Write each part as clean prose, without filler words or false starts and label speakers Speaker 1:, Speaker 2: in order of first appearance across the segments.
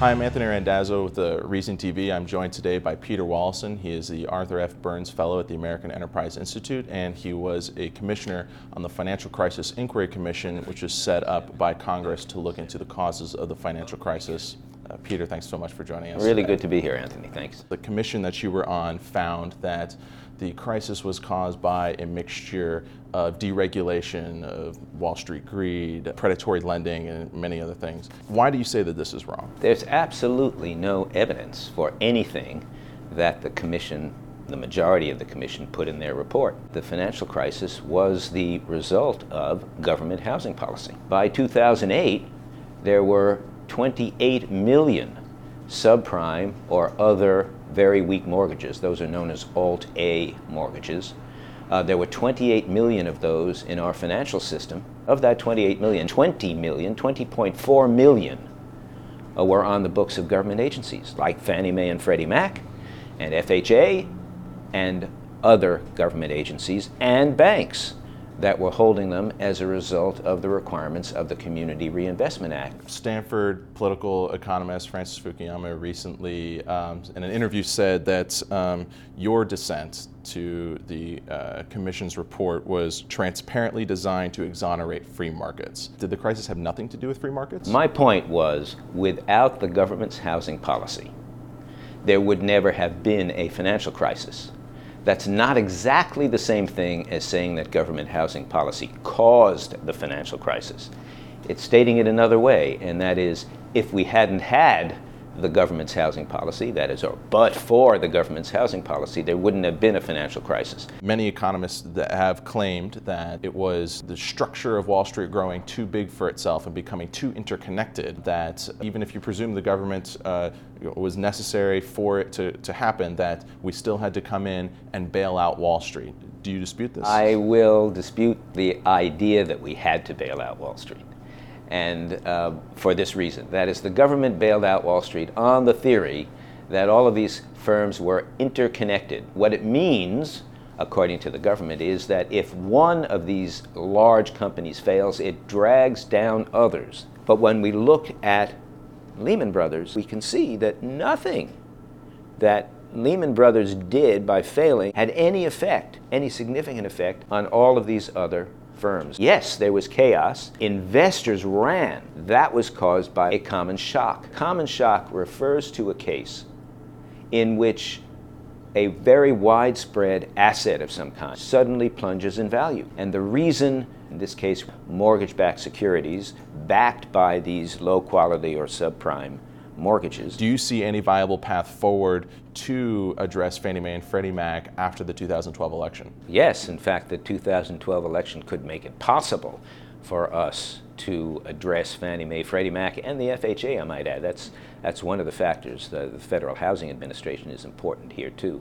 Speaker 1: Hi, I'm Anthony Randazzo with the Reason TV. I'm joined today by Peter Wallison. He is the Arthur F. Burns Fellow at the American Enterprise Institute, and he was a commissioner on the Financial Crisis Inquiry Commission, which was set up by Congress to look into the causes of the financial crisis. Peter, thanks so much for joining us.
Speaker 2: Really
Speaker 1: today.
Speaker 2: good to be here, Anthony. Thanks.
Speaker 1: The commission that you were on found that the crisis was caused by a mixture of deregulation, of Wall Street greed, predatory lending, and many other things. Why do you say that this is wrong?
Speaker 2: There's absolutely no evidence for anything that the commission, the majority of the commission, put in their report. The financial crisis was the result of government housing policy. By 2008, there were 28 million subprime or other very weak mortgages. Those are known as Alt-A mortgages. There were 28 million of those in our financial system. Of that 28 million, 20.4 million were on the books of government agencies like Fannie Mae and Freddie Mac and FHA and other government agencies and banks that were holding them as a result of the requirements of the Community Reinvestment Act.
Speaker 1: Stanford political economist Francis Fukuyama recently, in an interview, said that your dissent to the Commission's report was transparently designed to exonerate free markets. Did the crisis have nothing to do with free markets?
Speaker 2: My point was, without the government's housing policy, there would never have been a financial crisis. That's not exactly the same thing as saying that government housing policy caused the financial crisis. It's stating it another way, and that is, if we hadn't had the government's housing policy, that is, but for the government's housing policy, there wouldn't have been a financial crisis.
Speaker 1: Many economists that have claimed that it was the structure of Wall Street growing too big for itself and becoming too interconnected, that even if you presume the government was necessary for it to happen, that we still had to come in and bail out Wall Street. Do you dispute this?
Speaker 2: I will dispute the idea that we had to bail out Wall Street. And for this reason, that is, the government bailed out Wall Street on the theory that all of these firms were interconnected. What it means, according to the government, is that if one of these large companies fails, it drags down others. But when we look at Lehman Brothers, we can see that nothing that Lehman Brothers did by failing had any effect, any significant effect, on all of these other firms. Yes, there was chaos. Investors ran. That was caused by a common shock. Common shock refers to a case in which a very widespread asset of some kind suddenly plunges in value. And the reason, in this case, mortgage-backed securities backed by these low-quality or subprime mortgages.
Speaker 1: Do you see any viable path forward to address Fannie Mae and Freddie Mac after the 2012 election?
Speaker 2: Yes, in fact, the 2012 election could make it possible for us to address Fannie Mae, Freddie Mac, and the FHA, I might add. That's one of the factors. The Federal Housing Administration is important here, too.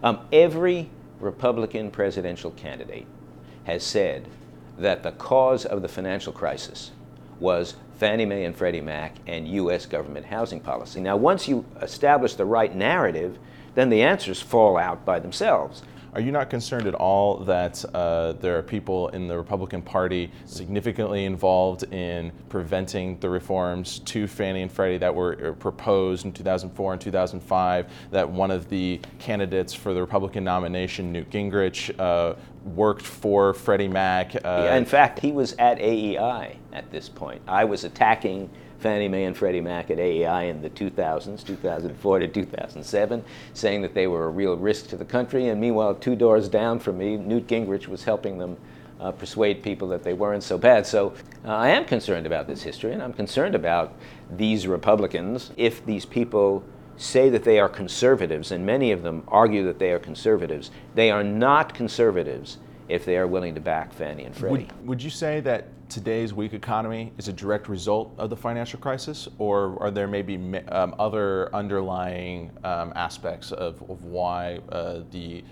Speaker 2: Every Republican presidential candidate has said that the cause of the financial crisis was Fannie Mae and Freddie Mac and U.S. government housing policy. Now, once you establish the right narrative, then the answers fall out by themselves.
Speaker 1: Are you not concerned at all that there are people in the Republican Party significantly involved in preventing the reforms to Fannie and Freddie that were proposed in 2004 and 2005, that one of the candidates for the Republican nomination, Newt Gingrich, worked for Freddie Mac?
Speaker 2: In fact, he was at AEI at this point. I was attacking Fannie Mae and Freddie Mac at AEI in the 2000s, 2004 to 2007, saying that they were a real risk to the country, and meanwhile, 2 doors down from me, Newt Gingrich was helping them persuade people that they weren't so bad. So I am concerned about this history, and I'm concerned about these Republicans. If these people say that they are conservatives, and many of them argue that they are conservatives, they are not conservatives if they are willing to back Fannie and Freddie.
Speaker 1: Would you say that today's weak economy is a direct result of the financial crisis, or are there maybe other underlying aspects of why the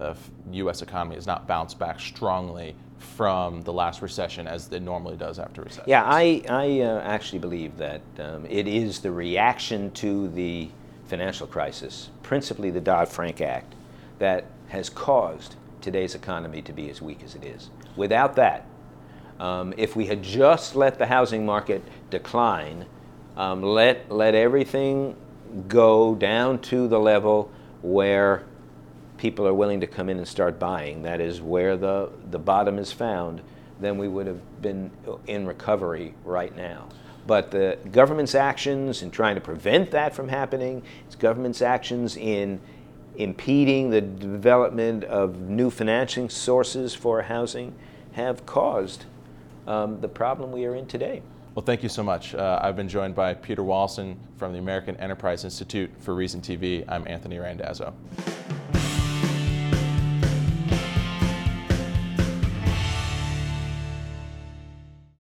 Speaker 1: U.S. economy has not bounced back strongly from the last recession as it normally does after recession?
Speaker 2: Yeah, I actually believe that it is the reaction to the financial crisis, principally the Dodd-Frank Act, that has caused today's economy to be as weak as it is. Without that, if we had just let the housing market decline Let everything go down to the level where people are willing to come in and start buying. That is where the bottom is found. Then we would have been in recovery right now. But the government's actions in trying to prevent that from happening, its government's actions in impeding the development of new financing sources for housing have caused the problem we are in today.
Speaker 1: Well, thank you so much. I've been joined by Peter Walson from the American Enterprise Institute. For Reason TV, I'm Anthony Randazzo.